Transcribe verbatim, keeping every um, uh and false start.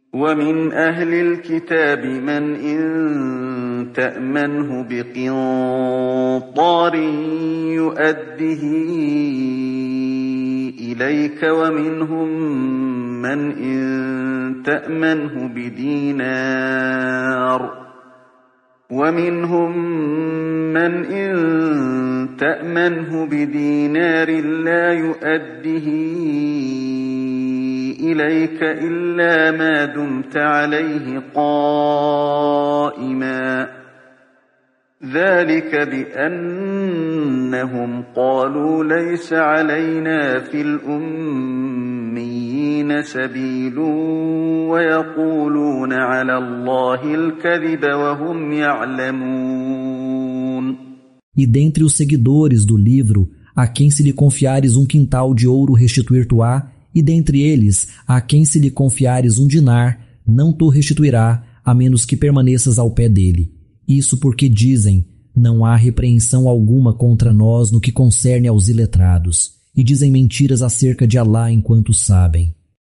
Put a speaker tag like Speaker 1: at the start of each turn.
Speaker 1: ومن أهل الكتاب من إن تأمنه بقنطار يؤده إليك ومنهم من إن تأمنه بدينار ومنهم من إن تأمنه بدينار لا يؤده إليك إلا ما دمت عليه قائما ذلك بأنهم قالوا ليس علينا في الأميين سبيل ويقولون على الله الكذب وهم يعلمون.
Speaker 2: E dentre os seguidores do livro, a quem se lhe confiares um quintal de ouro restituir-te-á, e dentre eles, a quem se lhe confiares um dinar, não te restituirá, a menos que permaneças ao pé dele. Isso porque dizem, não há repreensão alguma contra nós no que concerne aos iletrados, e dizem mentiras acerca de Alá enquanto sabem.